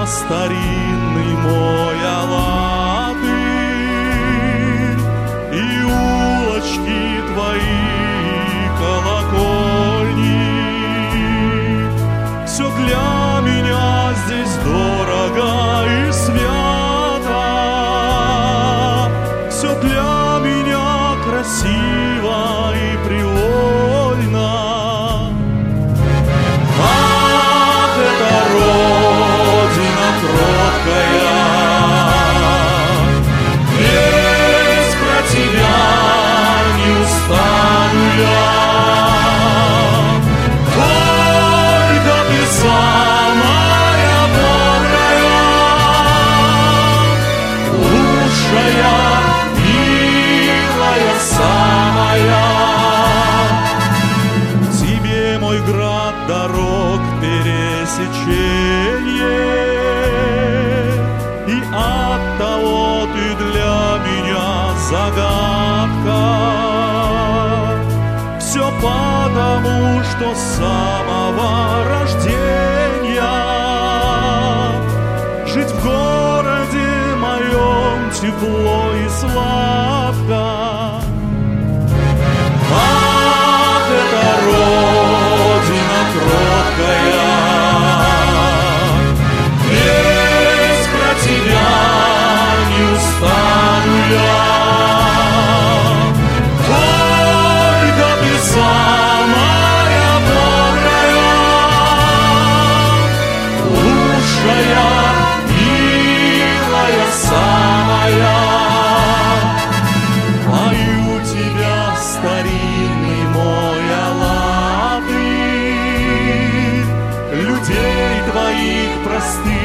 старинный мой алатырь, и улочки твои колокольни. Все для меня здесь дорого и свято, все для меня красиво и привольно. Ах, это Родина кроткая, петь про тебя не устану я. Только ты самая добрая, лучшая, милая самая. Тебе, мой град, дорог пересеченье, и оттого ты для меня загадка. Все потому, что с самого рождения жить в городе моем тепло и сладко. Ах, это Родина кроткая, петь про тебя не устану я. Только ты самая добрая, лучшая, милая самая. Пою тебя, старинный мой алатырь, людей твоих простых